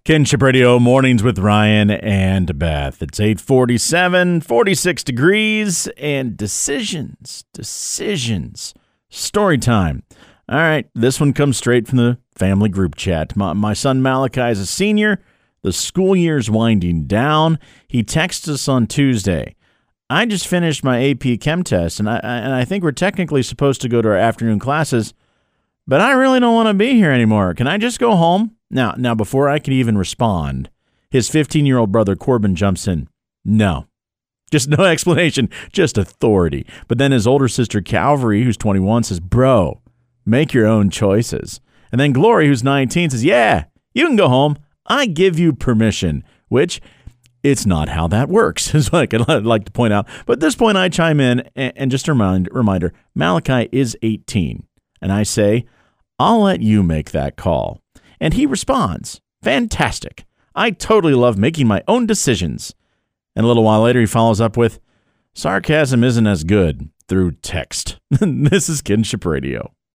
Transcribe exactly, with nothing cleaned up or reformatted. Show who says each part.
Speaker 1: Kinship Radio Mornings with Ryan and Beth. It's eight forty-seven, forty-six degrees, and decisions, decisions. Story time. All right, this one comes straight from the family group chat. My, my son Malachi is a senior. The school year's winding down. He texts us on Tuesday. I just finished my A P Chem test, and I, and I think we're technically supposed to go to our afternoon classes, but I really don't want to be here anymore. Can I just go home? Now, now, before I can even respond, his fifteen-year-old brother Corbin jumps in. No. Just no explanation, just authority. But then his older sister Calvary, who's twenty-one, says, bro, make your own choices. And then Glory, who's nineteen, says, yeah, you can go home. I give you permission, which it's not how that works, is what I'd like to point out. But at this point, I chime in, and just a remind, reminder, Malachi is eighteen. And I say, I'll let you make that call. And he responds, fantastic. I totally love making my own decisions. And a little while later, he follows up with, sarcasm isn't as good through text. This is Kinship Radio.